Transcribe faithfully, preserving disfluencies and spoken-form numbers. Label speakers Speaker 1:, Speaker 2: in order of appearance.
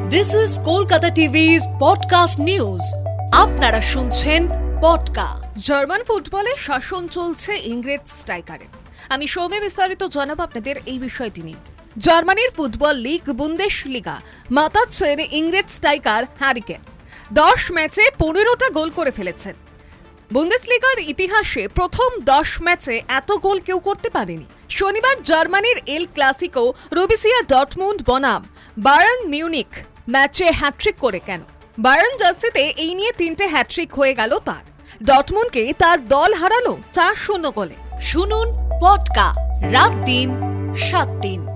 Speaker 1: This is Kolkata TV's podcast news. আপনারা শুনছেন পডকা।
Speaker 2: German ফুটবলে শাসন চলছে ইংরেজ স্ট্রাইকারের। আমি সৌম্য বিস্তারিত জানাবো আপনাদের এই বিষয়টি নিয়ে। জার্মানির ফুটবল লিগ বুন্দেশলিগা মাতাচ্ছেন ইংরেজ স্ট্রাইকার হ্যারি কেন। দশ ম্যাচে পনেরোটা গোল করে ফেলেছেন। বুন্দেসলিগার ইতিহাসে প্রথম দশ ম্যাচে এত গোল কেউ করতে পারেনি। শনিবার জার্মানির এল ক্লাসিকো রুবিসিয়া ডর্টমুন্ড বনাম বায়ার্ন মিউনিখ ম্যাচে হ্যাট্রিক করে কেন। বায়ার্ন জার্সিতে এই নিয়ে তিনটে হ্যাট্রিক হয়ে গেল তার। ডর্টমুন্ডকে তার দল হারালো চার শূন্য গোলে।
Speaker 1: শুনুন পডকা রাত দিন সাত দিন।